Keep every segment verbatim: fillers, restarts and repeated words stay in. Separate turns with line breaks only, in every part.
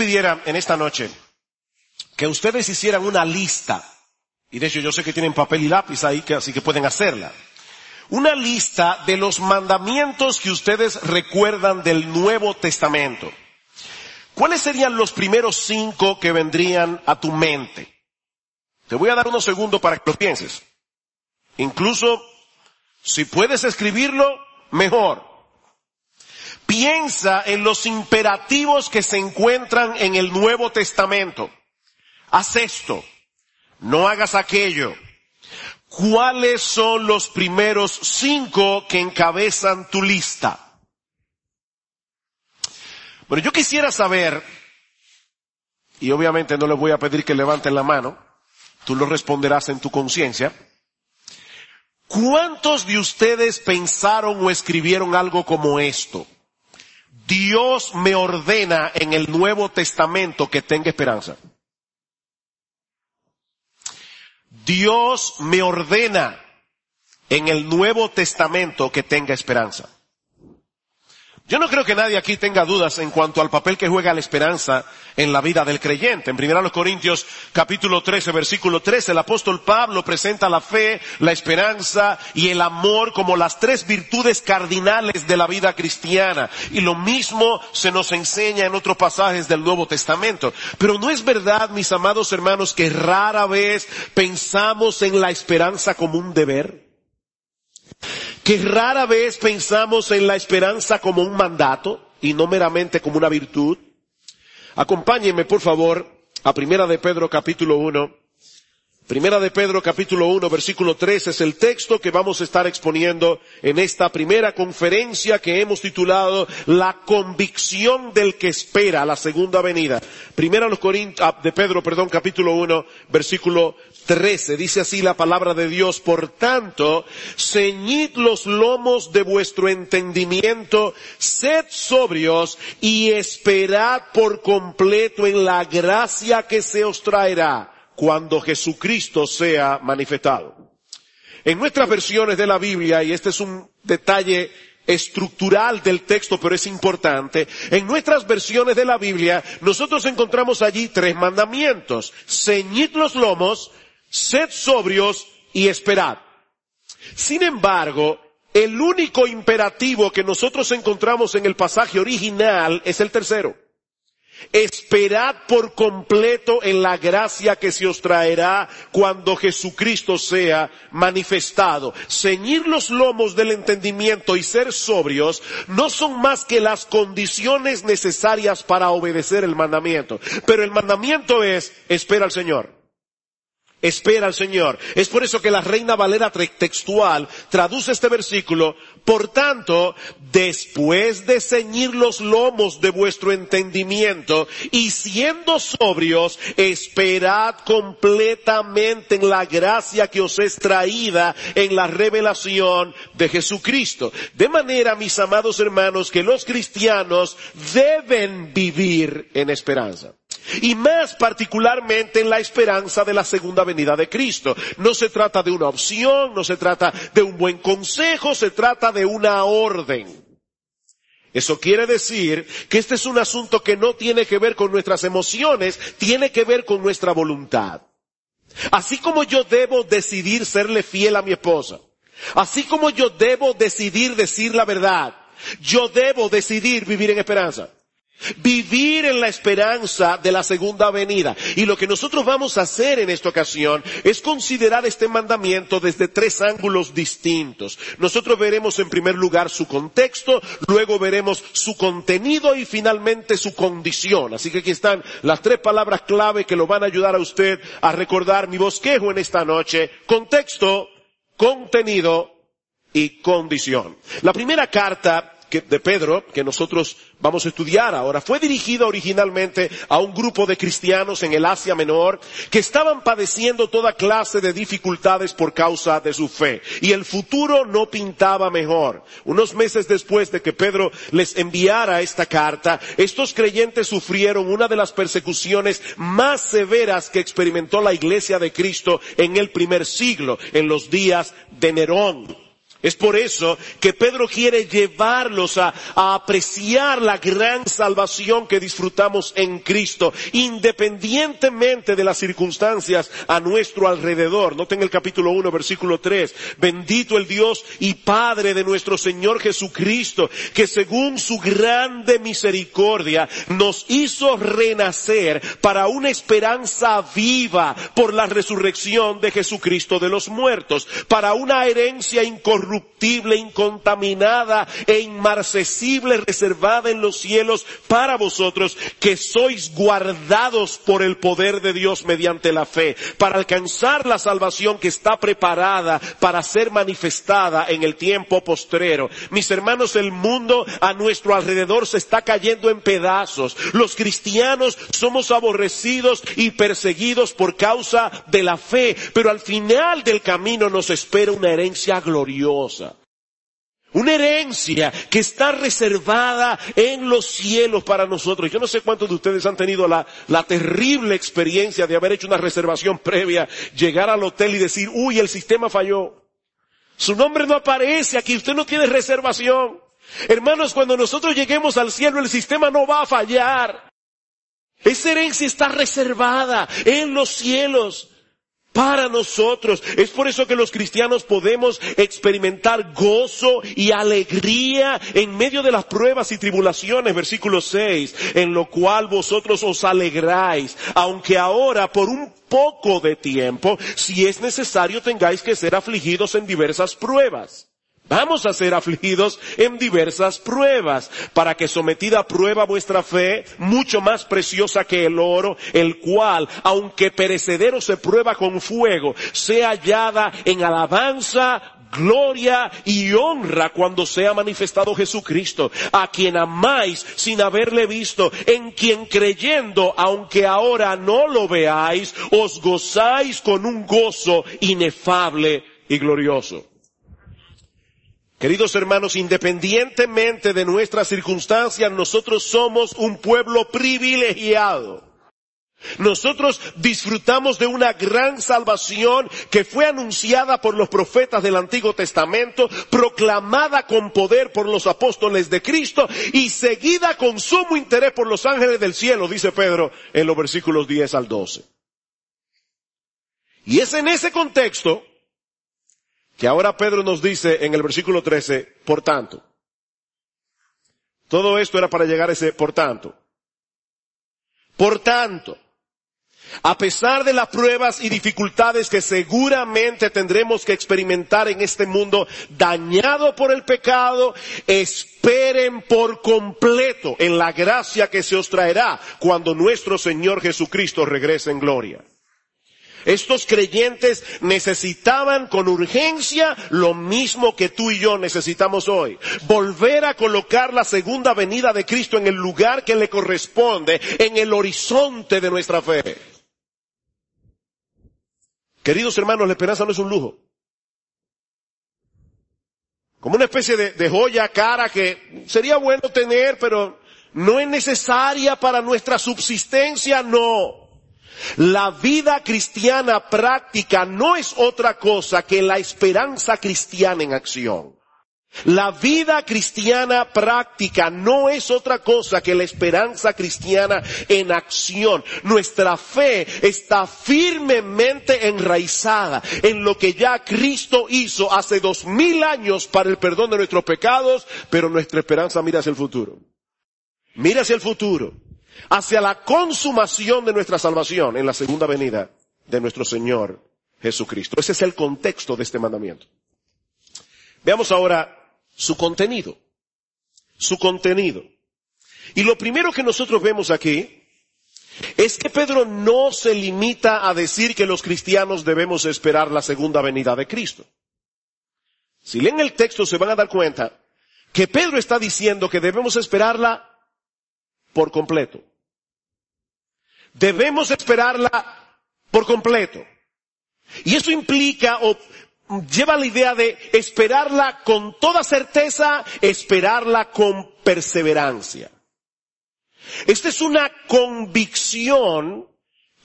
pidiera en esta noche que ustedes hicieran una lista, y de hecho yo sé que tienen papel y lápiz ahí, que, así que pueden hacerla, una lista de los mandamientos que ustedes recuerdan del Nuevo Testamento. ¿Cuáles serían los primeros cinco que vendrían a tu mente? Te voy a dar unos segundos para que lo pienses. Incluso, si puedes escribirlo, mejor. Piensa en los imperativos que se encuentran en el Nuevo Testamento. Haz esto, no hagas aquello. ¿Cuáles son los primeros cinco que encabezan tu lista? Bueno, yo quisiera saber, y obviamente no les voy a pedir que levanten la mano, tú lo responderás en tu conciencia. ¿Cuántos de ustedes pensaron o escribieron algo como esto? Dios me ordena en el Nuevo Testamento que tenga esperanza. Dios me ordena en el Nuevo Testamento que tenga esperanza. Yo no creo que nadie aquí tenga dudas en cuanto al papel que juega la esperanza en la vida del creyente. En primera los Corintios capítulo trece, versículo trece, el apóstol Pablo presenta la fe, la esperanza y el amor como las tres virtudes cardinales de la vida cristiana. Y lo mismo se nos enseña en otros pasajes del Nuevo Testamento. Pero ¿no es verdad, mis amados hermanos, que rara vez pensamos en la esperanza como un deber? Que rara vez pensamos en la esperanza como un mandato y no meramente como una virtud. Acompáñenme, por favor, a Primera de Pedro capítulo uno. Primera de Pedro capítulo uno, versículo trece es el texto que vamos a estar exponiendo en esta primera conferencia que hemos titulado La convicción del que espera la segunda venida. Primera los Corintios, de Pedro, perdón, capítulo uno, versículo trece. Dice así la palabra de Dios: por tanto, ceñid los lomos de vuestro entendimiento, sed sobrios y esperad por completo en la gracia que se os traerá cuando Jesucristo sea manifestado. En nuestras versiones de la Biblia, y este es un detalle estructural del texto, pero es importante, en nuestras versiones de la Biblia, nosotros encontramos allí tres mandamientos: ceñid los lomos, sed sobrios y esperad. Sin embargo, el único imperativo que nosotros encontramos en el pasaje original es el tercero. Esperad por completo en la gracia que se os traerá cuando Jesucristo sea manifestado. Ceñir los lomos del entendimiento y ser sobrios no son más que las condiciones necesarias para obedecer el mandamiento. Pero el mandamiento es: espera al Señor. Espera al Señor. Es por eso que la Reina Valera textual traduce este versículo: por tanto, después de ceñir los lomos de vuestro entendimiento y siendo sobrios, esperad completamente en la gracia que os es traída en la revelación de Jesucristo. De manera, mis amados hermanos, que los cristianos deben vivir en esperanza. Y más particularmente en la esperanza de la segunda venida de Cristo. No se trata de una opción, no se trata de un buen consejo, se trata de una orden. Eso quiere decir que este es un asunto que no tiene que ver con nuestras emociones, tiene que ver con nuestra voluntad. Así como yo debo decidir serle fiel a mi esposa, así como yo debo decidir decir la verdad, yo debo decidir vivir en esperanza. Vivir en la esperanza de la segunda venida. Y lo que nosotros vamos a hacer en esta ocasión es considerar este mandamiento desde tres ángulos distintos. Nosotros veremos en primer lugar su contexto, luego veremos su contenido y finalmente su condición. Así que aquí están las tres palabras clave que lo van a ayudar a usted a recordar mi bosquejo en esta noche: contexto, contenido y condición. La primera carta que, de Pedro, que nosotros vamos a estudiar ahora, fue dirigida originalmente a un grupo de cristianos en el Asia Menor que estaban padeciendo toda clase de dificultades por causa de su fe. Y el futuro no pintaba mejor. Unos meses después de que Pedro les enviara esta carta, estos creyentes sufrieron una de las persecuciones más severas que experimentó la Iglesia de Cristo en el primer siglo, en los días de Nerón. Es por eso que Pedro quiere llevarlos a, a apreciar la gran salvación que disfrutamos en Cristo, independientemente de las circunstancias a nuestro alrededor. Noten el capítulo uno, versículo tres. Bendito el Dios y Padre de nuestro Señor Jesucristo, que según su grande misericordia nos hizo renacer para una esperanza viva por la resurrección de Jesucristo de los muertos, para una herencia incorruptible, incorruptible, incontaminada e inmarcesible, reservada en los cielos para vosotros, que sois guardados por el poder de Dios mediante la fe, para alcanzar la salvación que está preparada para ser manifestada en el tiempo postrero. Mis hermanos, el mundo a nuestro alrededor se está cayendo en pedazos. Los cristianos somos aborrecidos y perseguidos por causa de la fe, pero al final del camino nos espera una herencia gloriosa. Una herencia que está reservada en los cielos para nosotros. Yo no sé cuántos de ustedes han tenido la, la terrible experiencia de haber hecho una reservación previa, llegar al hotel y decir, uy, el sistema falló. Su nombre no aparece aquí, usted no tiene reservación. Hermanos, cuando nosotros lleguemos al cielo, el sistema no va a fallar. Esa herencia está reservada en los cielos para nosotros. Es por eso que los cristianos podemos experimentar gozo y alegría en medio de las pruebas y tribulaciones. Versículo seis, en lo cual vosotros os alegráis, aunque ahora por un poco de tiempo, si es necesario, tengáis que ser afligidos en diversas pruebas. Vamos a ser afligidos en diversas pruebas, para que sometida a prueba vuestra fe, mucho más preciosa que el oro, el cual, aunque perecedero se prueba con fuego, sea hallada en alabanza, gloria y honra cuando sea manifestado Jesucristo, a quien amáis sin haberle visto, en quien creyendo, aunque ahora no lo veáis, os gozáis con un gozo inefable y glorioso. Queridos hermanos, independientemente de nuestras circunstancias, nosotros somos un pueblo privilegiado. Nosotros disfrutamos de una gran salvación que fue anunciada por los profetas del Antiguo Testamento, proclamada con poder por los apóstoles de Cristo y seguida con sumo interés por los ángeles del cielo, dice Pedro en los versículos diez al doce. Y es en ese contexto que ahora Pedro nos dice en el versículo trece, por tanto. Todo esto era para llegar a ese por tanto. Por tanto, a pesar de las pruebas y dificultades que seguramente tendremos que experimentar en este mundo dañado por el pecado, esperen por completo en la gracia que se os traerá cuando nuestro Señor Jesucristo regrese en gloria. Estos creyentes necesitaban con urgencia lo mismo que tú y yo necesitamos hoy. Volver a colocar la segunda venida de Cristo en el lugar que le corresponde, en el horizonte de nuestra fe. Queridos hermanos, la esperanza no es un lujo. Como una especie de, de joya cara que sería bueno tener, pero no es necesaria para nuestra subsistencia, no. La vida cristiana práctica no es otra cosa que la esperanza cristiana en acción. La vida cristiana práctica no es otra cosa que la esperanza cristiana en acción. Nuestra fe está firmemente enraizada en lo que ya Cristo hizo hace dos mil años para el perdón de nuestros pecados, pero nuestra esperanza mira hacia el futuro. Mira hacia el futuro. Hacia la consumación de nuestra salvación en la segunda venida de nuestro Señor Jesucristo. Ese es el contexto de este mandamiento. Veamos ahora su contenido. Su contenido. Y lo primero que nosotros vemos aquí es que Pedro no se limita a decir que los cristianos debemos esperar la segunda venida de Cristo. Si leen el texto se van a dar cuenta que Pedro está diciendo que debemos esperarla por completo. Debemos esperarla por completo. Y eso implica o lleva la idea de esperarla con toda certeza, esperarla con perseverancia. Esta es una convicción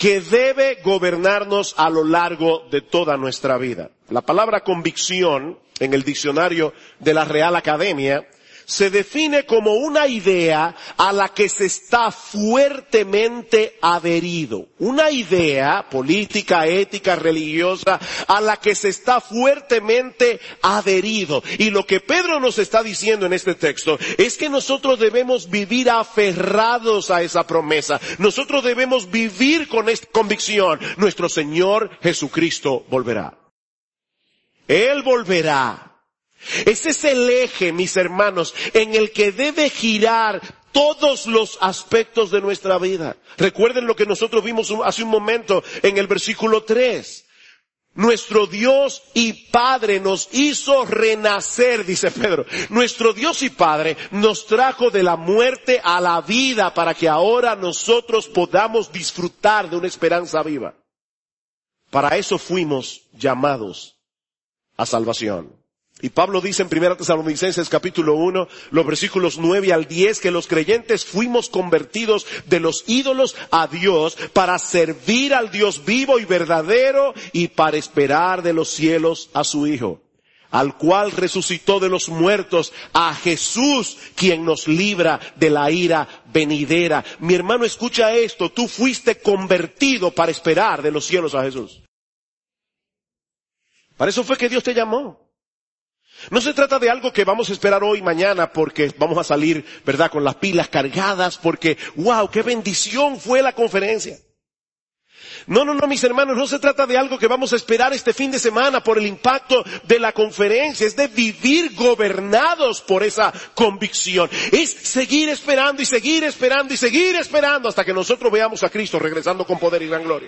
que debe gobernarnos a lo largo de toda nuestra vida. La palabra convicción en el diccionario de la Real Academia se define como una idea a la que se está fuertemente adherido. Una idea política, ética, religiosa, a la que se está fuertemente adherido. Y lo que Pedro nos está diciendo en este texto es que nosotros debemos vivir aferrados a esa promesa. Nosotros debemos vivir con esta convicción. Nuestro Señor Jesucristo volverá. Él volverá. Ese es el eje, mis hermanos, en el que debe girar todos los aspectos de nuestra vida. Recuerden lo que nosotros vimos hace un momento en el versículo tres. Nuestro Dios y Padre nos hizo renacer, dice Pedro. Nuestro Dios y Padre nos trajo de la muerte a la vida para que ahora nosotros podamos disfrutar de una esperanza viva. Para eso fuimos llamados a salvación. Y Pablo dice en primera Tesalonicenses capítulo uno, los versículos nueve al diez, que los creyentes fuimos convertidos de los ídolos a Dios para servir al Dios vivo y verdadero y para esperar de los cielos a su Hijo, al cual resucitó de los muertos, a Jesús, quien nos libra de la ira venidera. Mi hermano, escucha esto, tú fuiste convertido para esperar de los cielos a Jesús. Para eso fue que Dios te llamó. No se trata de algo que vamos a esperar hoy, mañana, porque vamos a salir, ¿verdad?, con las pilas cargadas, porque, wow, qué bendición fue la conferencia. No, no, no, mis hermanos, no se trata de algo que vamos a esperar este fin de semana por el impacto de la conferencia. Es de vivir gobernados por esa convicción. Es seguir esperando y seguir esperando y seguir esperando hasta que nosotros veamos a Cristo regresando con poder y gran gloria.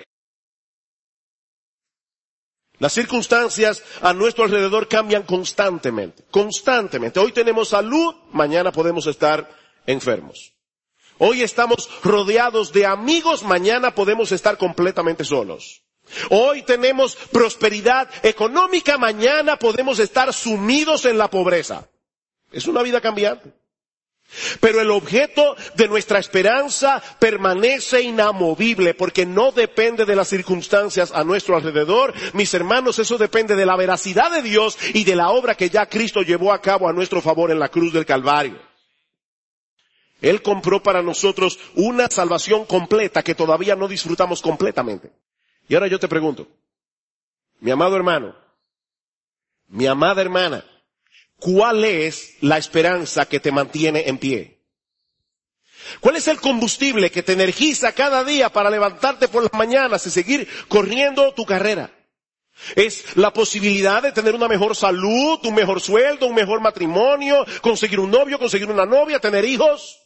Las circunstancias a nuestro alrededor cambian constantemente, constantemente. Hoy tenemos salud, mañana podemos estar enfermos. Hoy estamos rodeados de amigos, mañana podemos estar completamente solos. Hoy tenemos prosperidad económica, mañana podemos estar sumidos en la pobreza. Es una vida cambiante. Pero el objeto de nuestra esperanza permanece inamovible porque no depende de las circunstancias a nuestro alrededor. Mis hermanos, eso depende de la veracidad de Dios y de la obra que ya Cristo llevó a cabo a nuestro favor en la cruz del Calvario. Él compró para nosotros una salvación completa que todavía no disfrutamos completamente. Y ahora yo te pregunto, mi amado hermano, mi amada hermana, ¿cuál es la esperanza que te mantiene en pie? ¿Cuál es el combustible que te energiza cada día para levantarte por las mañanas y seguir corriendo tu carrera? ¿Es la posibilidad de tener una mejor salud, un mejor sueldo, un mejor matrimonio, conseguir un novio, conseguir una novia, tener hijos?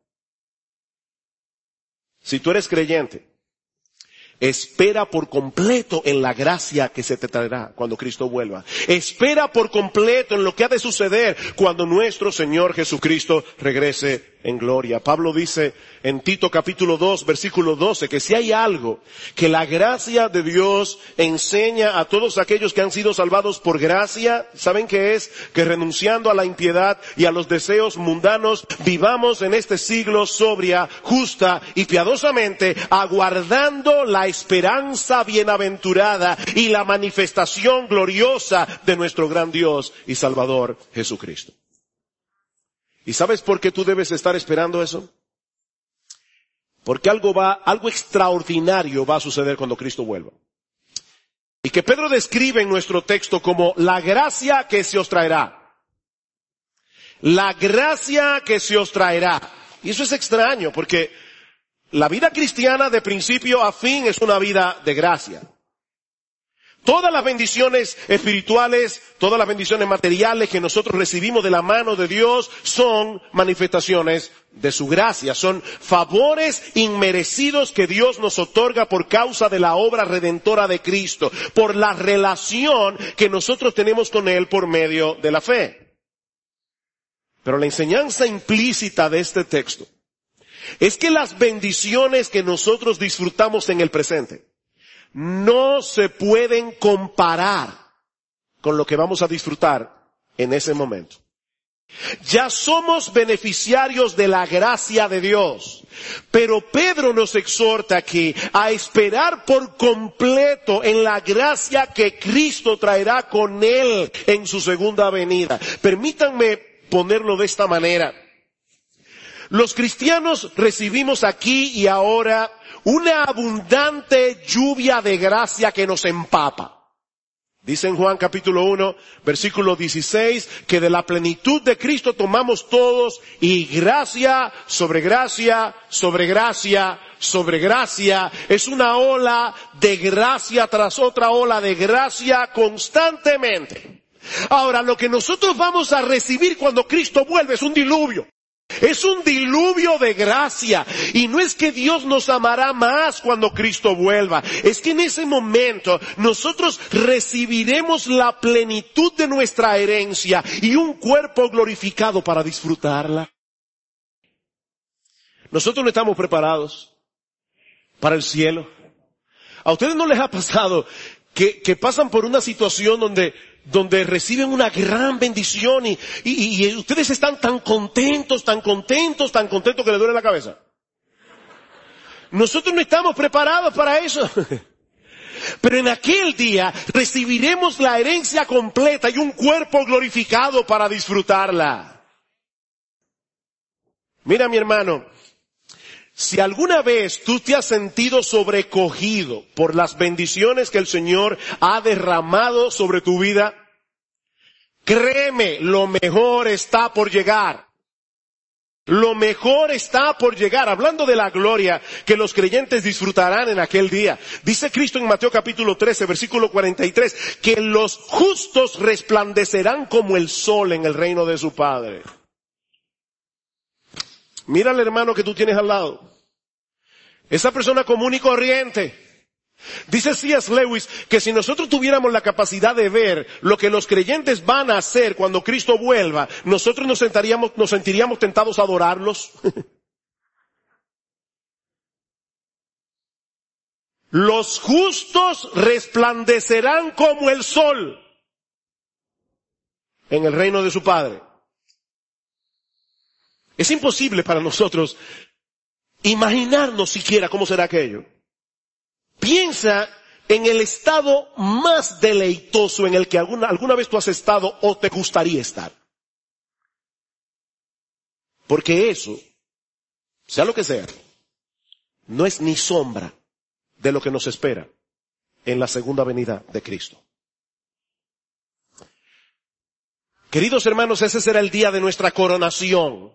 Si tú eres creyente, espera por completo en la gracia que se te traerá cuando Cristo vuelva. Espera por completo en lo que ha de suceder cuando nuestro Señor Jesucristo regrese en gloria. Pablo dice en Tito capítulo dos, versículo doce, que si hay algo que la gracia de Dios enseña a todos aquellos que han sido salvados por gracia, ¿saben qué es? Que renunciando a la impiedad y a los deseos mundanos, vivamos en este siglo sobria, justa y piadosamente, aguardando la esperanza bienaventurada y la manifestación gloriosa de nuestro gran Dios y Salvador Jesucristo. ¿Y sabes por qué tú debes estar esperando eso? Porque algo va, algo extraordinario va a suceder cuando Cristo vuelva. Y que Pedro describe en nuestro texto como la gracia que se os traerá. La gracia que se os traerá. Y eso es extraño porque la vida cristiana de principio a fin es una vida de gracia. Todas las bendiciones espirituales, todas las bendiciones materiales que nosotros recibimos de la mano de Dios son manifestaciones de su gracia, son favores inmerecidos que Dios nos otorga por causa de la obra redentora de Cristo, por la relación que nosotros tenemos con Él por medio de la fe. Pero la enseñanza implícita de este texto es que las bendiciones que nosotros disfrutamos en el presente no se pueden comparar con lo que vamos a disfrutar en ese momento. Ya somos beneficiarios de la gracia de Dios. Pero Pedro nos exhorta aquí a esperar por completo en la gracia que Cristo traerá con Él en su segunda venida. Permítanme ponerlo de esta manera. Los cristianos recibimos aquí y ahora una abundante lluvia de gracia que nos empapa. Dice en Juan capítulo uno, versículo dieciséis, que de la plenitud de Cristo tomamos todos y gracia sobre gracia, sobre gracia, sobre gracia. Es una ola de gracia tras otra ola de gracia constantemente. Ahora, lo que nosotros vamos a recibir cuando Cristo vuelve es un diluvio. Es un diluvio de gracia. Y no es que Dios nos amará más cuando Cristo vuelva. Es que en ese momento nosotros recibiremos la plenitud de nuestra herencia y un cuerpo glorificado para disfrutarla. Nosotros no estamos preparados para el cielo. ¿A ustedes no les ha pasado que, que pasan por una situación donde donde reciben una gran bendición y, y, y ustedes están tan contentos, tan contentos, tan contentos que les duele la cabeza? Nosotros no estamos preparados para eso. Pero en aquel día recibiremos la herencia completa y un cuerpo glorificado para disfrutarla. Mira, mi hermano, si alguna vez tú te has sentido sobrecogido por las bendiciones que el Señor ha derramado sobre tu vida, créeme, lo mejor está por llegar. Lo mejor está por llegar. Hablando de la gloria que los creyentes disfrutarán en aquel día. Dice Cristo en Mateo capítulo trece, versículo cuarenta y tres, que los justos resplandecerán como el sol en el reino de su Padre. Mira al hermano que tú tienes al lado. Esa persona común y corriente. Dice C S Lewis que si nosotros tuviéramos la capacidad de ver lo que los creyentes van a hacer cuando Cristo vuelva, nosotros nos sentaríamos, nos sentiríamos tentados a adorarlos. Los justos resplandecerán como el sol en el reino de su Padre. Es imposible para nosotros imaginarnos siquiera cómo será aquello. Piensa en el estado más deleitoso en el que alguna, alguna vez tú has estado o te gustaría estar. Porque eso, sea lo que sea, no es ni sombra de lo que nos espera en la segunda venida de Cristo. Queridos hermanos, ese será el día de nuestra coronación.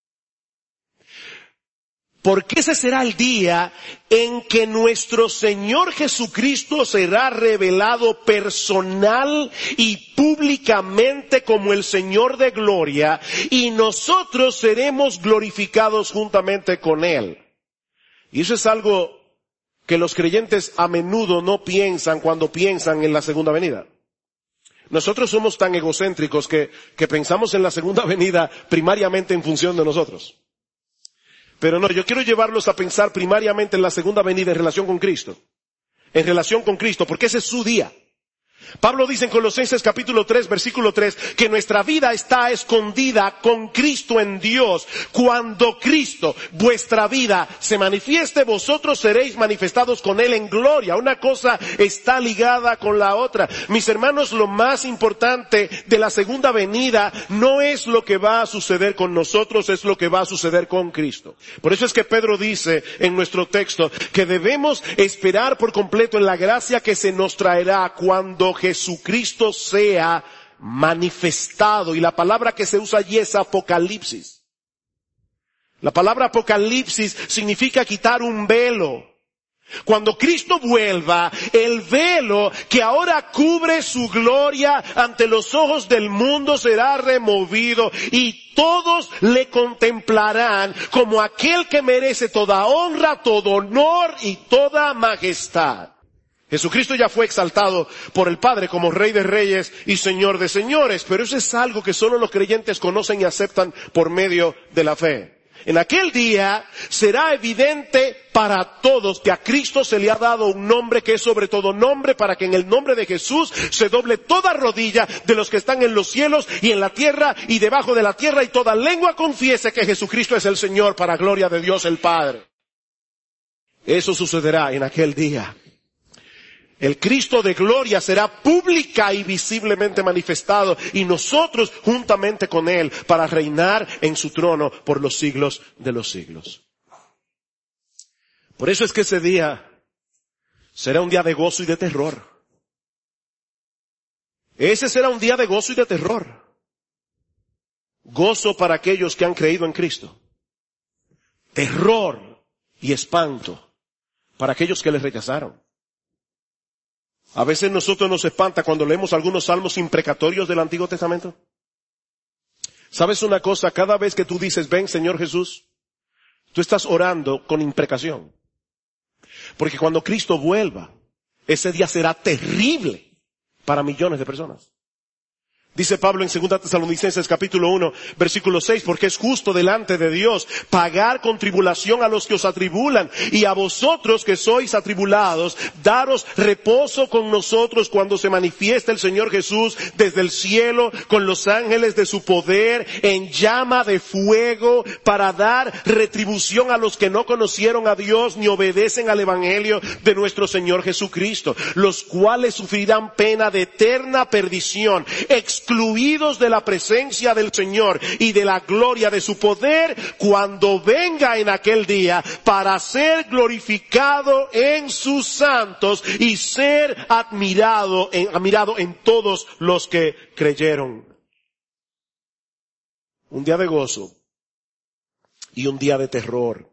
Porque ese será el día en que nuestro Señor Jesucristo será revelado personal y públicamente como el Señor de gloria, y nosotros seremos glorificados juntamente con Él. Y eso es algo que los creyentes a menudo no piensan cuando piensan en la segunda venida. Nosotros somos tan egocéntricos que, que pensamos en la segunda venida primariamente en función de nosotros. Pero no, yo quiero llevarlos a pensar primariamente en la segunda venida en relación con Cristo. En relación con Cristo, porque ese es su día. Pablo dice en Colosenses capítulo tres, versículo tres, que nuestra vida está escondida con Cristo en Dios. Cuando Cristo, vuestra vida, se manifieste, vosotros seréis manifestados con Él en gloria. Una cosa está ligada con la otra. Mis hermanos, lo más importante de la segunda venida no es lo que va a suceder con nosotros, es lo que va a suceder con Cristo. Por eso es que Pedro dice en nuestro texto que debemos esperar por completo en la gracia que se nos traerá cuando Jesucristo sea manifestado. Y la palabra que se usa allí es apocalipsis. La palabra apocalipsis significa quitar un velo. Cuando Cristo vuelva, el velo que ahora cubre su gloria ante los ojos del mundo será removido y todos le contemplarán como aquel que merece toda honra, todo honor y toda majestad. Jesucristo ya fue exaltado por el Padre como Rey de Reyes y Señor de Señores, pero eso es algo que solo los creyentes conocen y aceptan por medio de la fe. En aquel día será evidente para todos que a Cristo se le ha dado un nombre que es sobre todo nombre, para que en el nombre de Jesús se doble toda rodilla de los que están en los cielos y en la tierra y debajo de la tierra, y toda lengua confiese que Jesucristo es el Señor, para gloria de Dios el Padre. Eso sucederá en aquel día. El Cristo de gloria será pública y visiblemente manifestado, y nosotros juntamente con Él para reinar en su trono por los siglos de los siglos. Por eso es que ese día será un día de gozo y de terror. Ese será un día de gozo y de terror. Gozo para aquellos que han creído en Cristo. Terror y espanto para aquellos que les rechazaron. A veces nosotros nos espanta cuando leemos algunos salmos imprecatorios del Antiguo Testamento. ¿Sabes una cosa? Cada vez que tú dices, ven Señor Jesús, tú estás orando con imprecación. Porque cuando Cristo vuelva, ese día será terrible para millones de personas. Dice Pablo en segunda Tesalonicenses capítulo uno, versículo seis, porque es justo delante de Dios pagar con tribulación a los que os atribulan, y a vosotros que sois atribulados, daros reposo con nosotros cuando se manifieste el Señor Jesús desde el cielo con los ángeles de su poder en llama de fuego, para dar retribución a los que no conocieron a Dios ni obedecen al evangelio de nuestro Señor Jesucristo, los cuales sufrirán pena de eterna perdición, excluidos de la presencia del Señor y de la gloria de su poder, cuando venga en aquel día para ser glorificado en sus santos y ser admirado en, admirado en todos los que creyeron. Un día de gozo y un día de terror.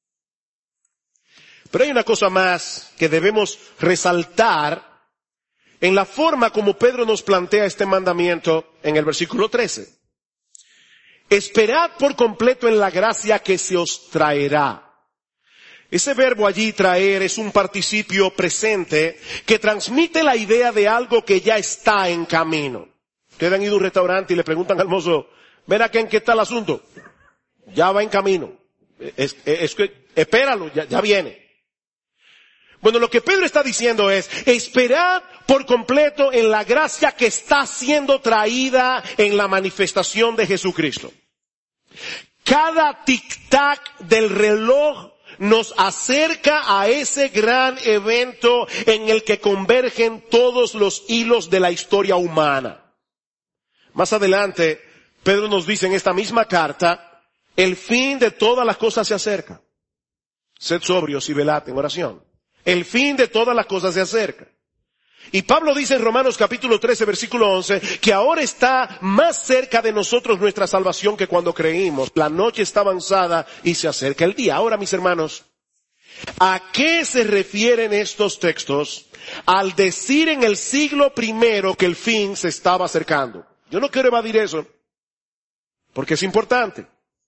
Pero hay una cosa más que debemos resaltar en la forma como Pedro nos plantea este mandamiento en el versículo trece. Esperad por completo en la gracia que se os traerá. Ese verbo allí, traer, es un participio presente que transmite la idea de algo que ya está en camino. Ustedes han ido a un restaurante y le preguntan al mozo, ven acá, ¿en qué está el asunto? Ya va en camino. Es, es, es que, espéralo, ya, ya viene. Bueno, lo que Pedro está diciendo es, esperad por completo en la gracia que está siendo traída en la manifestación de Jesucristo. Cada tic-tac del reloj nos acerca a ese gran evento en el que convergen todos los hilos de la historia humana. Más adelante, Pedro nos dice en esta misma carta, el fin de todas las cosas se acerca. Sed sobrios y velad en oración. El fin de todas las cosas se acerca. Y Pablo dice en Romanos capítulo trece, versículo once, que ahora está más cerca de nosotros nuestra salvación que cuando creímos. La noche está avanzada y se acerca el día. Ahora, mis hermanos, ¿a qué se refieren estos textos al decir en el siglo primero que el fin se estaba acercando? Yo no quiero evadir eso, porque es importante.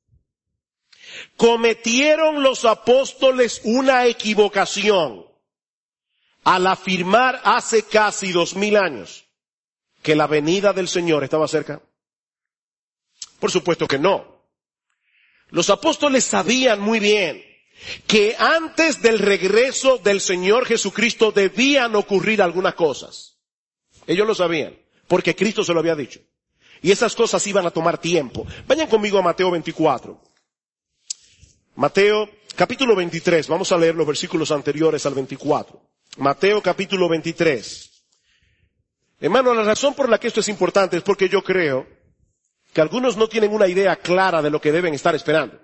Cometieron los apóstoles una equivocación al afirmar hace casi dos mil años que la venida del Señor estaba cerca. Por supuesto que no. Los apóstoles sabían muy bien que antes del regreso del Señor Jesucristo debían ocurrir algunas cosas. Ellos lo sabían, porque Cristo se lo había dicho. Y esas cosas iban a tomar tiempo. Vayan conmigo a Mateo veinticuatro. Mateo capítulo veintitrés, vamos a leer los versículos anteriores al veinticuatro. Mateo capítulo veintitrés. Hermano, la razón por la que esto es importante es porque yo creo que algunos no tienen una idea clara de lo que deben estar esperando.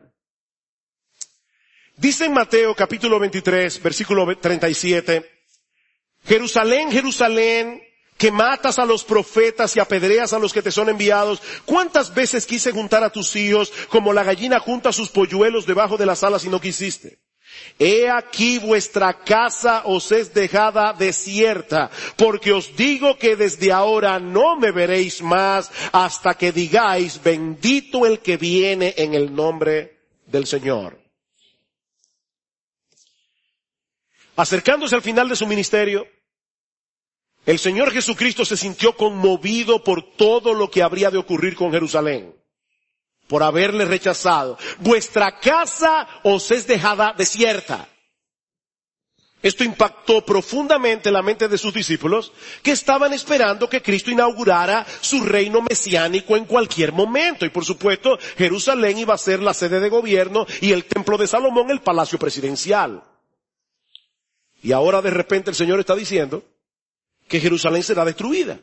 Dice en Mateo capítulo veintitrés, versículo treinta y siete, Jerusalén, Jerusalén, que matas a los profetas y apedreas a los que te son enviados. ¿Cuántas veces quise juntar a tus hijos como la gallina junta sus polluelos debajo de las alas y no quisiste? He aquí vuestra casa os es dejada desierta, porque os digo que desde ahora no me veréis más hasta que digáis, bendito el que viene en el nombre del Señor. Acercándose al final de su ministerio, el Señor Jesucristo se sintió conmovido por todo lo que habría de ocurrir con Jerusalén. por haberle rechazado. Vuestra casa os es dejada desierta. Esto impactó profundamente la mente de sus discípulos, que estaban esperando que Cristo inaugurara su reino mesiánico en cualquier momento. Y por supuesto, Jerusalén iba a ser la sede de gobierno y el templo de Salomón el palacio presidencial. Y ahora de repente el Señor está diciendo que Jerusalén será destruida.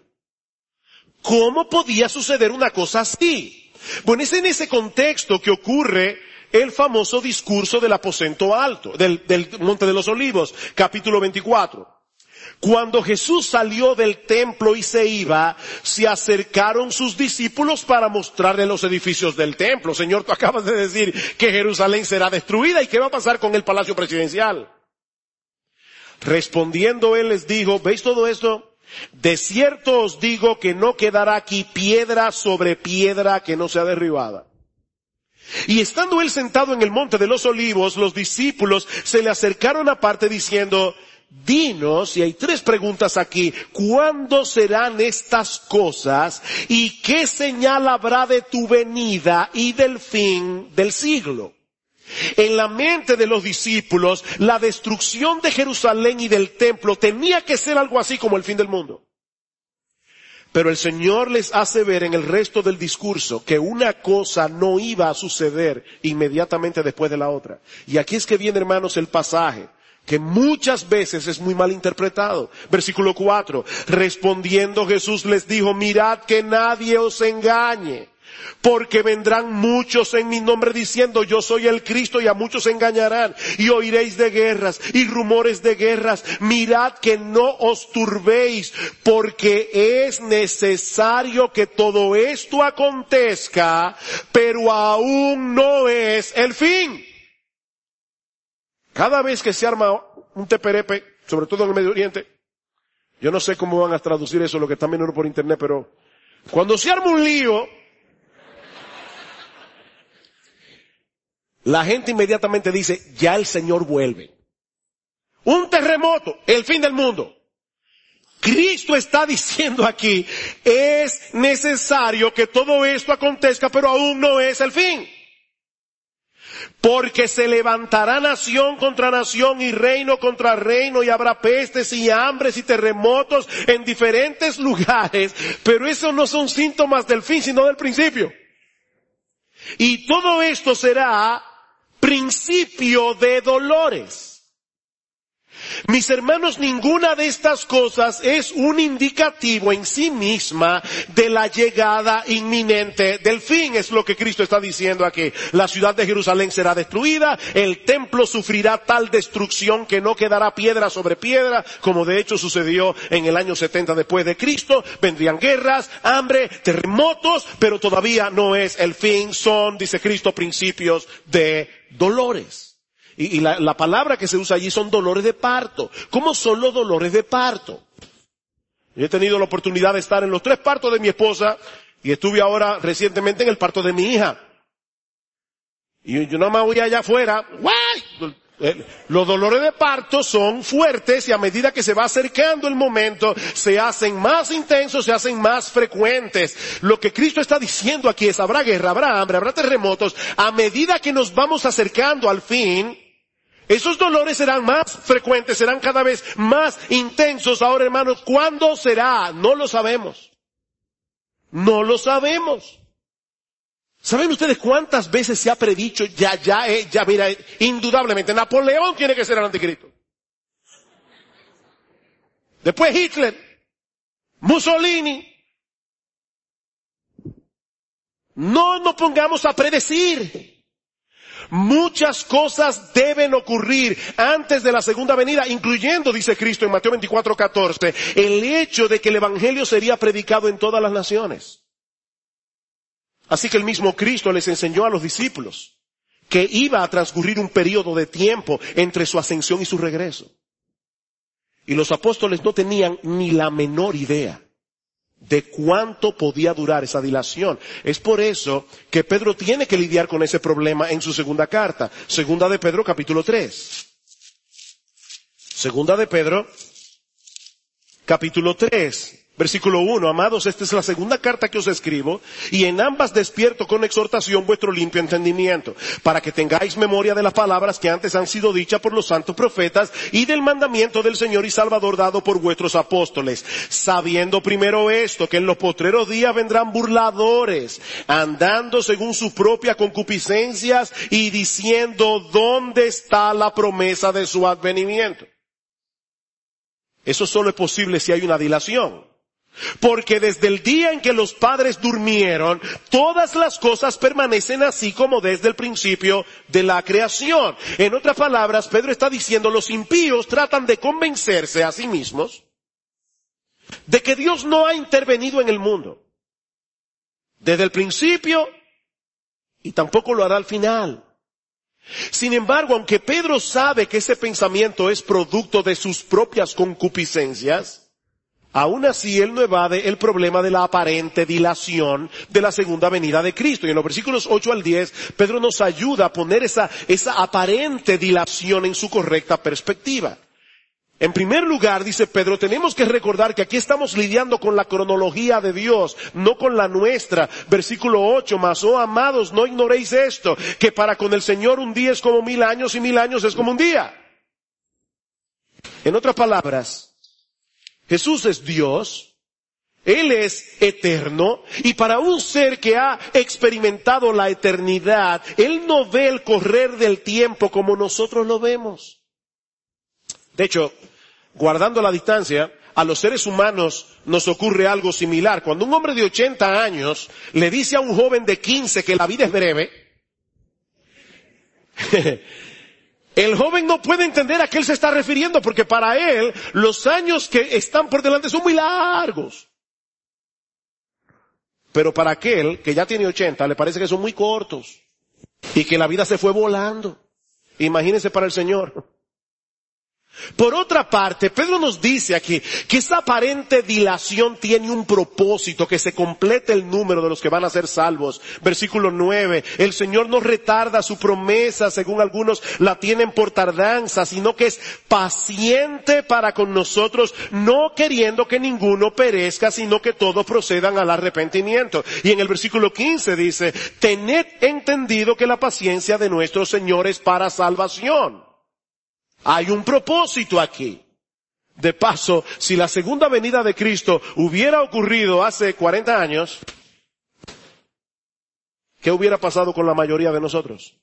¿Cómo podía suceder una cosa así? Bueno, es en ese contexto que ocurre el famoso discurso del aposento alto, del, del Monte de los Olivos, capítulo veinticuatro. Cuando Jesús salió del templo y se iba, se acercaron sus discípulos para mostrarle los edificios del templo. Señor, tú acabas de decir que Jerusalén será destruida, ¿y qué va a pasar con el palacio presidencial? Respondiendo él les dijo, ¿veis todo esto? De cierto os digo que no quedará aquí piedra sobre piedra que no sea derribada. Y estando él sentado en el monte de los olivos, los discípulos se le acercaron aparte diciendo, dinos, y hay tres preguntas aquí, ¿cuándo serán estas cosas? ¿Y qué señal habrá de tu venida y del fin del siglo? En la mente de los discípulos, la destrucción de Jerusalén y del templo tenía que ser algo así como el fin del mundo. Pero el Señor les hace ver en el resto del discurso que una cosa no iba a suceder inmediatamente después de la otra. Y aquí es que viene, hermanos, el pasaje, que muchas veces es muy mal interpretado. Versículo cuatro. Respondiendo Jesús les dijo, mirad que nadie os engañe. Porque vendrán muchos en mi nombre diciendo, yo soy el Cristo, y a muchos engañarán. Y oiréis de guerras y rumores de guerras. Mirad que no os turbéis, porque es necesario que todo esto acontezca, pero aún no es el fin. Cada vez que se arma un teperepe, sobre todo en el Medio Oriente, yo no sé cómo van a traducir eso, lo que están viendo por internet, pero cuando se arma un lío, la gente inmediatamente dice, ya el Señor vuelve. Un terremoto, el fin del mundo. Cristo está diciendo aquí, es necesario que todo esto acontezca, pero aún no es el fin. Porque se levantará nación contra nación y reino contra reino, y habrá pestes y hambres y terremotos en diferentes lugares, pero esos no son síntomas del fin, sino del principio. Y todo esto será principio de dolores. Mis hermanos, ninguna de estas cosas es un indicativo en sí misma de la llegada inminente del fin. Es lo que Cristo está diciendo aquí. La ciudad de Jerusalén será destruida, el templo sufrirá tal destrucción que no quedará piedra sobre piedra, como de hecho sucedió en el año setenta después de Cristo. Vendrían guerras, hambre, terremotos, pero todavía no es el fin. Son, dice Cristo, principios de dolores. Y, y la, la palabra que se usa allí son dolores de parto. ¿Cómo son los dolores de parto? Yo he tenido la oportunidad de estar en los tres partos de mi esposa y estuve ahora recientemente en el parto de mi hija. Y yo nada más voy allá afuera. ¡Guay! Los dolores de parto son fuertes y a medida que se va acercando el momento se hacen más intensos, se hacen más frecuentes. Lo que Cristo está diciendo aquí es, habrá guerra, habrá hambre, habrá terremotos. A medida que nos vamos acercando al fin, esos dolores serán más frecuentes, serán cada vez más intensos. Ahora, hermanos, ¿cuándo será? No lo sabemos. No lo sabemos. ¿Saben ustedes cuántas veces se ha predicho? Ya, ya, eh, ya, mira, indudablemente, Napoleón tiene que ser el anticristo. Después Hitler, Mussolini. No nos pongamos a predecir. Muchas cosas deben ocurrir antes de la segunda venida, incluyendo, dice Cristo en Mateo veinticuatro catorce, el hecho de que el evangelio sería predicado en todas las naciones. Así que el mismo Cristo les enseñó a los discípulos que iba a transcurrir un periodo de tiempo entre su ascensión y su regreso. Y los apóstoles no tenían ni la menor idea de cuánto podía durar esa dilación. Es por eso que Pedro tiene que lidiar con ese problema en su segunda carta. Segunda de Pedro, capítulo tres. Segunda de Pedro, capítulo tres. Versículo uno, amados, esta es la segunda carta que os escribo, y en ambas despierto con exhortación vuestro limpio entendimiento, para que tengáis memoria de las palabras que antes han sido dichas por los santos profetas, y del mandamiento del Señor y Salvador dado por vuestros apóstoles, sabiendo primero esto, que en los postreros días vendrán burladores, andando según sus propias concupiscencias, y diciendo, ¿dónde está la promesa de su advenimiento? Eso solo es posible si hay una dilación. Porque desde el día en que los padres durmieron, todas las cosas permanecen así como desde el principio de la creación. En otras palabras, Pedro está diciendo, los impíos tratan de convencerse a sí mismos de que Dios no ha intervenido en el mundo desde el principio y tampoco lo hará al final. Sin embargo, aunque Pedro sabe que ese pensamiento es producto de sus propias concupiscencias, aún así, él no evade el problema de la aparente dilación de la segunda venida de Cristo. Y en los versículos ocho al diez, Pedro nos ayuda a poner esa, esa aparente dilación en su correcta perspectiva. En primer lugar, dice Pedro, tenemos que recordar que aquí estamos lidiando con la cronología de Dios, no con la nuestra. Versículo ocho, mas, oh amados, no ignoréis esto, que para con el Señor un día es como mil años y mil años es como un día. En otras palabras, Jesús es Dios, Él es eterno, y para un ser que ha experimentado la eternidad, Él no ve el correr del tiempo como nosotros lo vemos. De hecho, guardando la distancia, a los seres humanos nos ocurre algo similar. Cuando un hombre de ochenta años le dice a un joven de quince que la vida es breve, el joven no puede entender a qué él se está refiriendo, porque para él los años que están por delante son muy largos. Pero para aquel que ya tiene ochenta le parece que son muy cortos y que la vida se fue volando. Imagínense para el Señor. Por otra parte, Pedro nos dice aquí que esa aparente dilación tiene un propósito, que se complete el número de los que van a ser salvos. Versículo nueve, el Señor no retarda su promesa, según algunos la tienen por tardanza, sino que es paciente para con nosotros, no queriendo que ninguno perezca, sino que todos procedan al arrepentimiento. Y en el versículo quince dice, tened entendido que la paciencia de nuestro Señor es para salvación. Hay un propósito aquí. De paso, si la segunda venida de Cristo hubiera ocurrido hace cuarenta años, ¿qué hubiera pasado con la mayoría de nosotros?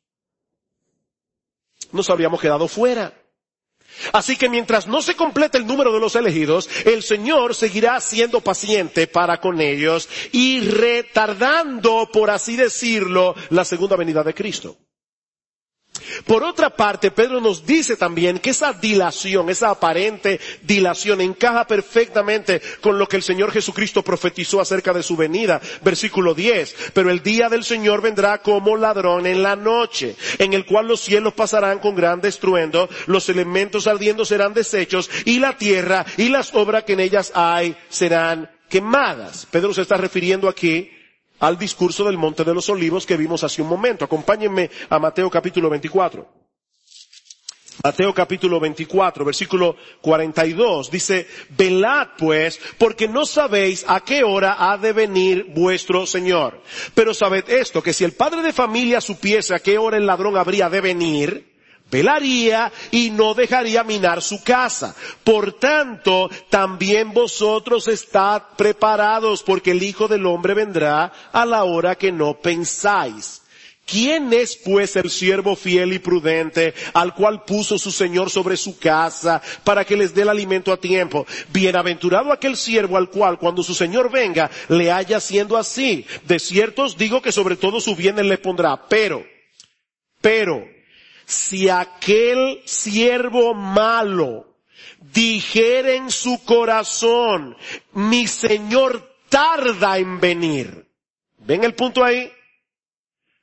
Nos habríamos quedado fuera. Así que mientras no se complete el número de los elegidos, el Señor seguirá siendo paciente para con ellos y retardando, por así decirlo, la segunda venida de Cristo. Por otra parte, Pedro nos dice también que esa dilación, esa aparente dilación encaja perfectamente con lo que el Señor Jesucristo profetizó acerca de su venida. Versículo diez, pero el día del Señor vendrá como ladrón en la noche, en el cual los cielos pasarán con gran estruendo, los elementos ardiendo serán deshechos, y la tierra y las obras que en ellas hay serán quemadas. Pedro se está refiriendo aquí al discurso del Monte de los Olivos que vimos hace un momento. Acompáñenme a Mateo capítulo veinticuatro. Mateo capítulo veinticuatro, versículo cuarenta y dos, dice, velad pues, porque no sabéis a qué hora ha de venir vuestro Señor. Pero sabed esto, que si el padre de familia supiese a qué hora el ladrón habría de venir, velaría y no dejaría minar su casa. Por tanto, también vosotros estad preparados, porque el Hijo del Hombre vendrá a la hora que no pensáis. ¿Quién es pues el siervo fiel y prudente, al cual puso su Señor sobre su casa, para que les dé el alimento a tiempo? Bienaventurado aquel siervo al cual, cuando su Señor venga, le haya siendo así. De cierto os digo que sobre todo su bienes le pondrá. Pero, pero, si aquel siervo malo dijere en su corazón, mi Señor tarda en venir. ¿Ven el punto ahí?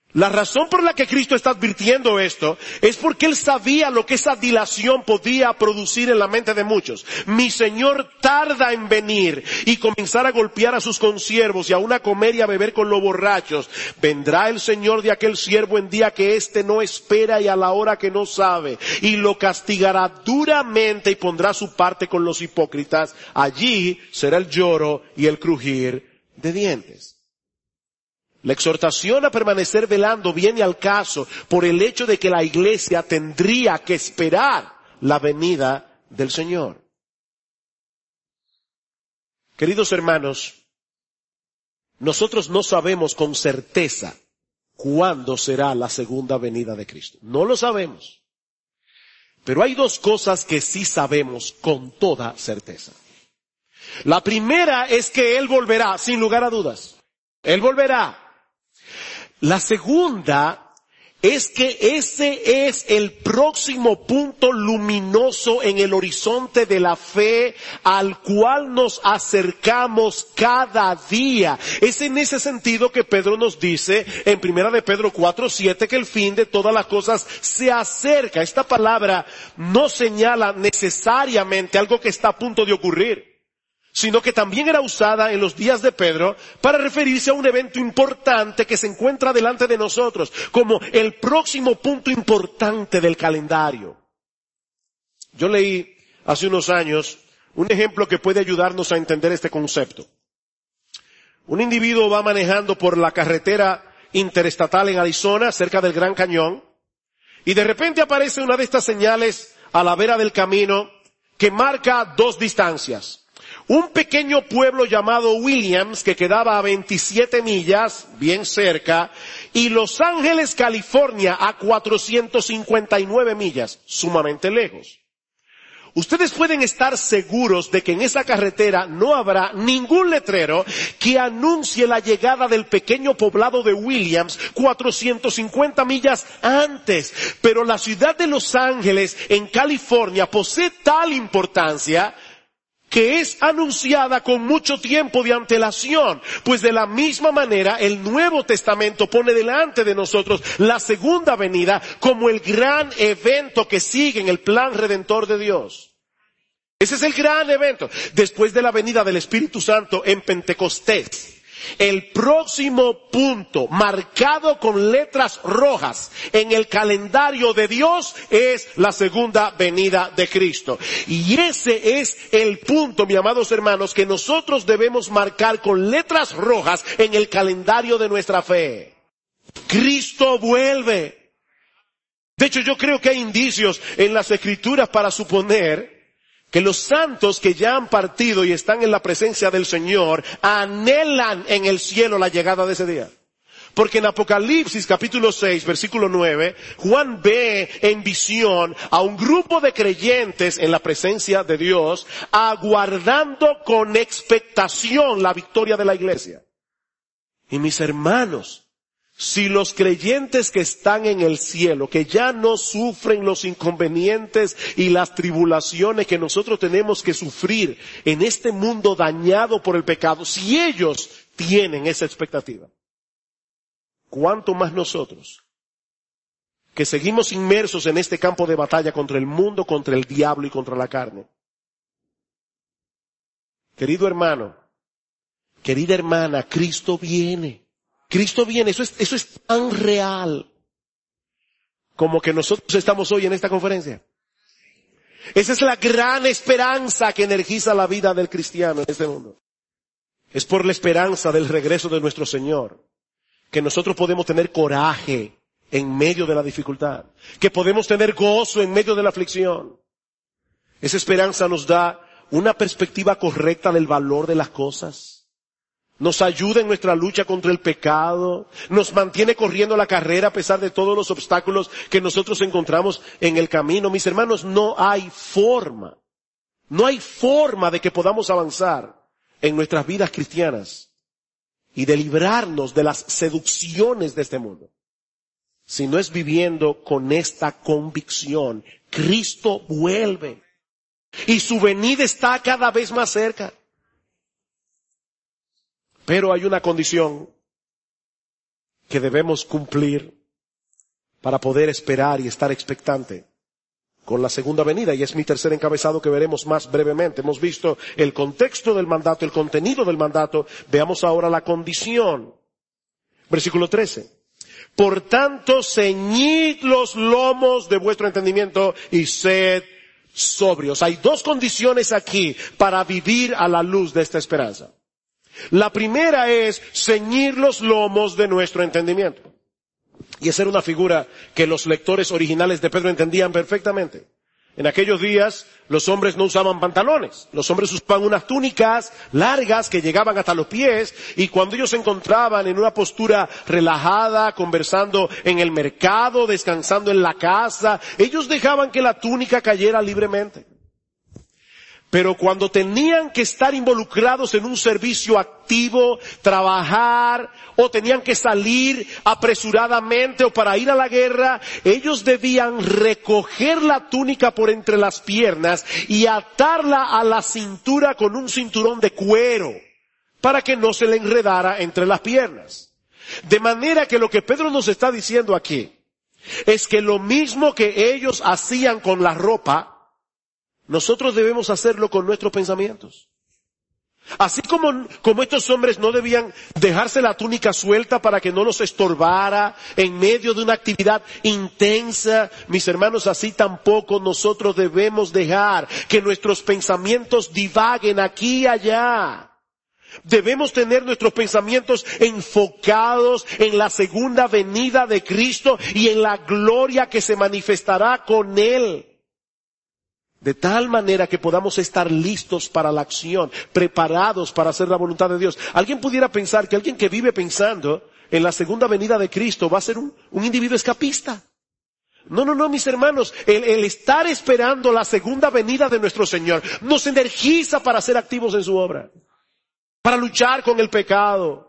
La razón por la que Cristo está advirtiendo esto es porque Él sabía lo que esa dilación podía producir en la mente de muchos. Mi Señor tarda en venir y comenzar a golpear a sus consiervos y aún a comer y a beber con los borrachos. Vendrá el Señor de aquel siervo en día que éste no espera y a la hora que no sabe, y lo castigará duramente y pondrá su parte con los hipócritas. Allí será el lloro y el crujir de dientes. La exhortación a permanecer velando viene al caso por el hecho de que la iglesia tendría que esperar la venida del Señor. Queridos hermanos, nosotros no sabemos con certeza cuándo será la segunda venida de Cristo. No lo sabemos. Pero hay dos cosas que sí sabemos con toda certeza. La primera es que Él volverá, sin lugar a dudas. Él volverá. La segunda es que ese es el próximo punto luminoso en el horizonte de la fe al cual nos acercamos cada día. Es en ese sentido que Pedro nos dice en primera de Pedro cuatro siete que el fin de todas las cosas se acerca. Esta palabra no señala necesariamente algo que está a punto de ocurrir, sino que también era usada en los días de Pedro para referirse a un evento importante que se encuentra delante de nosotros, como el próximo punto importante del calendario. Yo leí hace unos años un ejemplo que puede ayudarnos a entender este concepto. Un individuo va manejando por la carretera interestatal en Arizona, cerca del Gran Cañón, y de repente aparece una de estas señales a la vera del camino que marca dos distancias. Un pequeño pueblo llamado Williams, que quedaba a veintisiete millas, bien cerca, y Los Ángeles, California, a cuatrocientas cincuenta y nueve millas, sumamente lejos. Ustedes pueden estar seguros de que en esa carretera no habrá ningún letrero que anuncie la llegada del pequeño poblado de Williams cuatrocientas cincuenta millas antes. Pero la ciudad de Los Ángeles, en California, posee tal importancia que es anunciada con mucho tiempo de antelación, pues de la misma manera el Nuevo Testamento pone delante de nosotros la segunda venida como el gran evento que sigue en el plan redentor de Dios. Ese es el gran evento. Después de la venida del Espíritu Santo en Pentecostés, el próximo punto marcado con letras rojas en el calendario de Dios es la segunda venida de Cristo. Y ese es el punto, mis amados hermanos, que nosotros debemos marcar con letras rojas en el calendario de nuestra fe. Cristo vuelve. De hecho, yo creo que hay indicios en las Escrituras para suponer que los santos que ya han partido y están en la presencia del Señor anhelan en el cielo la llegada de ese día. Porque en Apocalipsis capítulo seis, versículo nueve, Juan ve en visión a un grupo de creyentes en la presencia de Dios, aguardando con expectación la victoria de la iglesia. Y mis hermanos, si los creyentes que están en el cielo, que ya no sufren los inconvenientes y las tribulaciones que nosotros tenemos que sufrir en este mundo dañado por el pecado, si ellos tienen esa expectativa, ¿cuánto más nosotros, que seguimos inmersos en este campo de batalla contra el mundo, contra el diablo y contra la carne? Querido hermano, querida hermana, Cristo viene. Cristo viene, eso es, eso es tan real como que nosotros estamos hoy en esta conferencia. Esa es la gran esperanza que energiza la vida del cristiano en este mundo. Es por la esperanza del regreso de nuestro Señor que nosotros podemos tener coraje en medio de la dificultad, que podemos tener gozo en medio de la aflicción. Esa esperanza nos da una perspectiva correcta del valor de las cosas. Nos ayuda en nuestra lucha contra el pecado, nos mantiene corriendo la carrera a pesar de todos los obstáculos que nosotros encontramos en el camino. Mis hermanos, no hay forma, no hay forma de que podamos avanzar en nuestras vidas cristianas y de librarnos de las seducciones de este mundo, si no es viviendo con esta convicción: Cristo vuelve y su venida está cada vez más cerca. Pero hay una condición que debemos cumplir para poder esperar y estar expectante con la segunda venida, y es mi tercer encabezado que veremos más brevemente. Hemos visto el contexto del mandato, el contenido del mandato, veamos ahora la condición. Versículo trece. Por tanto, ceñid los lomos de vuestro entendimiento y sed sobrios. Hay dos condiciones aquí para vivir a la luz de esta esperanza. La primera es ceñir los lomos de nuestro entendimiento. Y esa era una figura que los lectores originales de Pedro entendían perfectamente. En aquellos días, los hombres no usaban pantalones. Los hombres usaban unas túnicas largas que llegaban hasta los pies, y cuando ellos se encontraban en una postura relajada, conversando en el mercado, descansando en la casa, ellos dejaban que la túnica cayera libremente. Pero cuando tenían que estar involucrados en un servicio activo, trabajar, o tenían que salir apresuradamente o para ir a la guerra, ellos debían recoger la túnica por entre las piernas y atarla a la cintura con un cinturón de cuero, para que no se le enredara entre las piernas. De manera que lo que Pedro nos está diciendo aquí es que lo mismo que ellos hacían con la ropa, nosotros debemos hacerlo con nuestros pensamientos. Así como, como estos hombres no debían dejarse la túnica suelta para que no los estorbara en medio de una actividad intensa, mis hermanos, así tampoco nosotros debemos dejar que nuestros pensamientos divaguen aquí y allá. Debemos tener nuestros pensamientos enfocados en la segunda venida de Cristo y en la gloria que se manifestará con Él. De tal manera que podamos estar listos para la acción, preparados para hacer la voluntad de Dios. Alguien pudiera pensar que alguien que vive pensando en la segunda venida de Cristo va a ser un, un individuo escapista. No, no, no, mis hermanos, el, el estar esperando la segunda venida de nuestro Señor nos energiza para ser activos en su obra, para luchar con el pecado.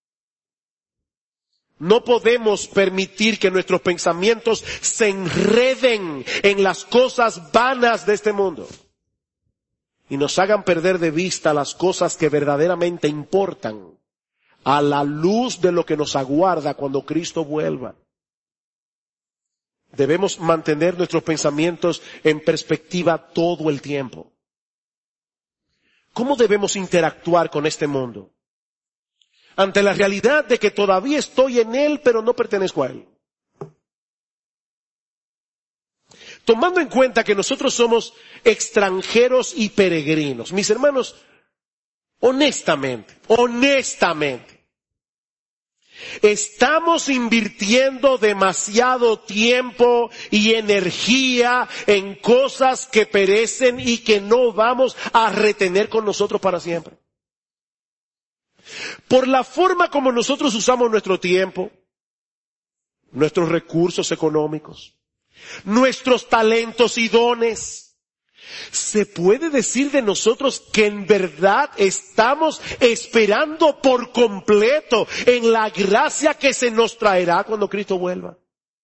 No podemos permitir que nuestros pensamientos se enreden en las cosas vanas de este mundo y nos hagan perder de vista las cosas que verdaderamente importan a la luz de lo que nos aguarda cuando Cristo vuelva. Debemos mantener nuestros pensamientos en perspectiva todo el tiempo. ¿Cómo debemos interactuar con este mundo? Ante la realidad de que todavía estoy en Él, pero no pertenezco a Él. Tomando en cuenta que nosotros somos extranjeros y peregrinos, mis hermanos, honestamente, honestamente, estamos invirtiendo demasiado tiempo y energía en cosas que perecen y que no vamos a retener con nosotros para siempre. Por la forma como nosotros usamos nuestro tiempo, nuestros recursos económicos, nuestros talentos y dones, se puede decir de nosotros que en verdad estamos esperando por completo en la gracia que se nos traerá cuando Cristo vuelva.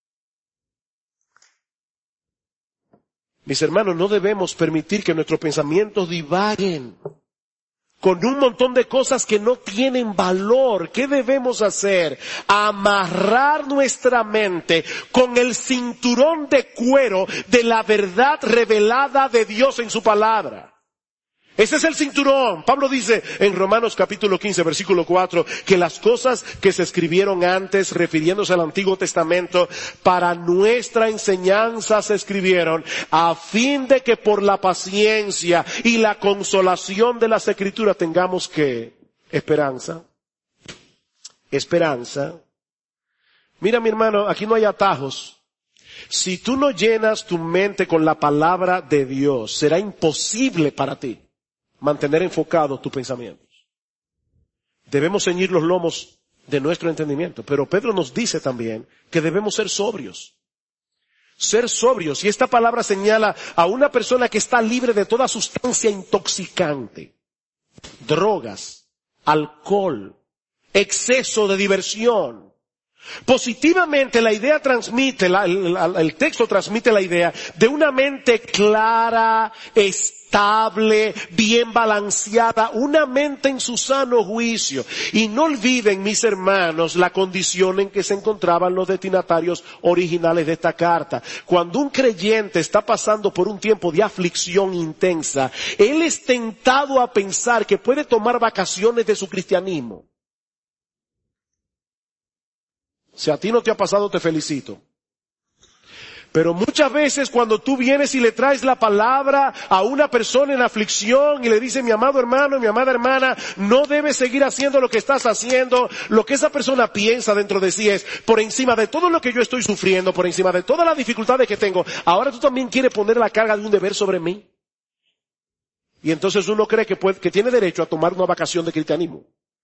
Mis hermanos, no debemos permitir que nuestros pensamientos divaguen con un montón de cosas que no tienen valor. ¿Qué debemos hacer? Amarrar nuestra mente con el cinturón de cuero de la verdad revelada de Dios en su palabra. Ese es el cinturón. Pablo dice en Romanos capítulo quince, versículo cuatro, que las cosas que se escribieron antes, refiriéndose al Antiguo Testamento, para nuestra enseñanza se escribieron, a fin de que por la paciencia y la consolación de las Escrituras tengamos que esperanza. Esperanza. Mira, mi hermano, aquí no hay atajos. Si tú no llenas tu mente con la palabra de Dios, será imposible para ti mantener enfocados tus pensamientos. Debemos ceñir los lomos de nuestro entendimiento, pero Pedro nos dice también que debemos ser sobrios. Ser sobrios, y esta palabra señala a una persona que está libre de toda sustancia intoxicante, drogas, alcohol, exceso de diversión, Positivamente la idea transmite, la, el, el texto transmite la idea de una mente clara, estable, bien balanceada, una mente en su sano juicio. Y no olviden, mis hermanos, la condición en que se encontraban los destinatarios originales de esta carta. Cuando un creyente está pasando por un tiempo de aflicción intensa, él es tentado a pensar que puede tomar vacaciones de su cristianismo. Si a ti no te ha pasado, te felicito. Pero muchas veces cuando tú vienes y le traes la palabra a una persona en aflicción y le dices, mi amado hermano, mi amada hermana, no debes seguir haciendo lo que estás haciendo, lo que esa persona piensa dentro de sí es, por encima de todo lo que yo estoy sufriendo, por encima de todas las dificultades que tengo, ahora tú también quieres poner la carga de un deber sobre mí. Y entonces uno cree que, puede, que tiene derecho a tomar una vacación de cristianismo.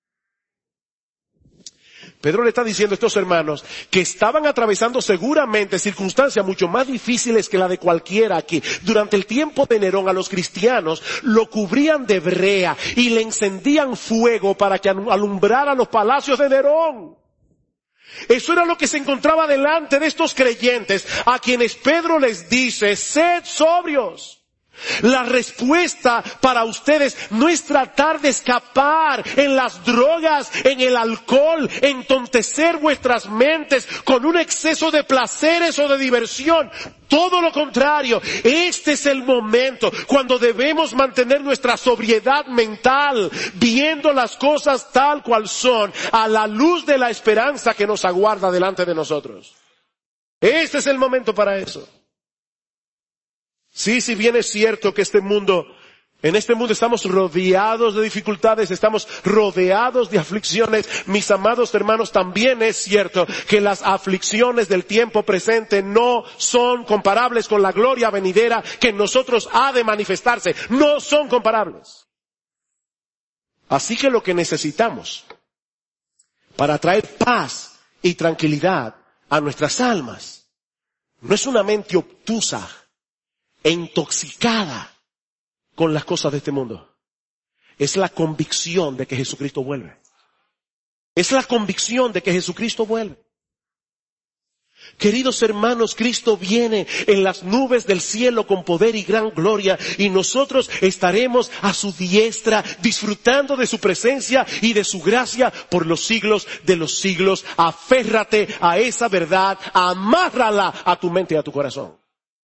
Pedro le está diciendo a estos hermanos que estaban atravesando seguramente circunstancias mucho más difíciles que la de cualquiera aquí. Durante el tiempo de Nerón a los cristianos lo cubrían de brea y le encendían fuego para que alumbrara los palacios de Nerón. Eso era lo que se encontraba delante de estos creyentes a quienes Pedro les dice, sed sobrios. La respuesta para ustedes no es tratar de escapar en las drogas, en el alcohol, entontecer vuestras mentes con un exceso de placeres o de diversión. Todo lo contrario, este es el momento cuando debemos mantener nuestra sobriedad mental, viendo las cosas tal cual son, a la luz de la esperanza que nos aguarda delante de nosotros. Este es el momento para eso. Sí, si bien es cierto que este mundo, en este mundo estamos rodeados de dificultades, estamos rodeados de aflicciones, mis amados hermanos, también es cierto que las aflicciones del tiempo presente no son comparables con la gloria venidera que en nosotros ha de manifestarse, no son comparables. Así que lo que necesitamos para traer paz y tranquilidad a nuestras almas no es una mente obtusa e intoxicada con las cosas de este mundo. Es la convicción de que Jesucristo vuelve. Es la convicción de que Jesucristo vuelve. Queridos hermanos, Cristo viene en las nubes del cielo con poder y gran gloria y nosotros estaremos a su diestra disfrutando de su presencia y de su gracia por los siglos de los siglos. Aférrate a esa verdad, amárrala a tu mente y a tu corazón.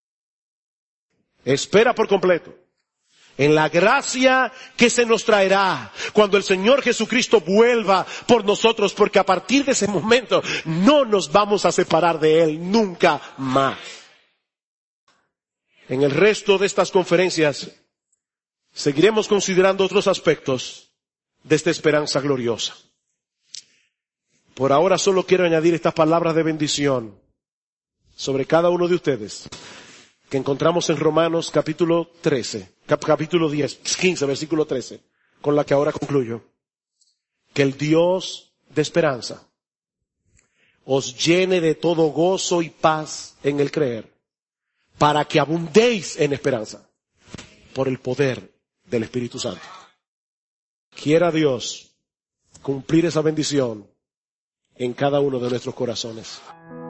Espera por completo en la gracia que se nos traerá cuando el Señor Jesucristo vuelva por nosotros, porque a partir de ese momento no nos vamos a separar de Él nunca más. En el resto de estas conferencias seguiremos considerando otros aspectos de esta esperanza gloriosa. Por ahora solo quiero añadir estas palabras de bendición sobre cada uno de ustedes que encontramos en Romanos capítulo trece, cap, capítulo diez, quince, versículo trece, con la que ahora concluyo. Que el Dios de esperanza os llene de todo gozo y paz en el creer, para que abundéis en esperanza por el poder del Espíritu Santo. Quiera Dios cumplir esa bendición en cada uno de nuestros corazones.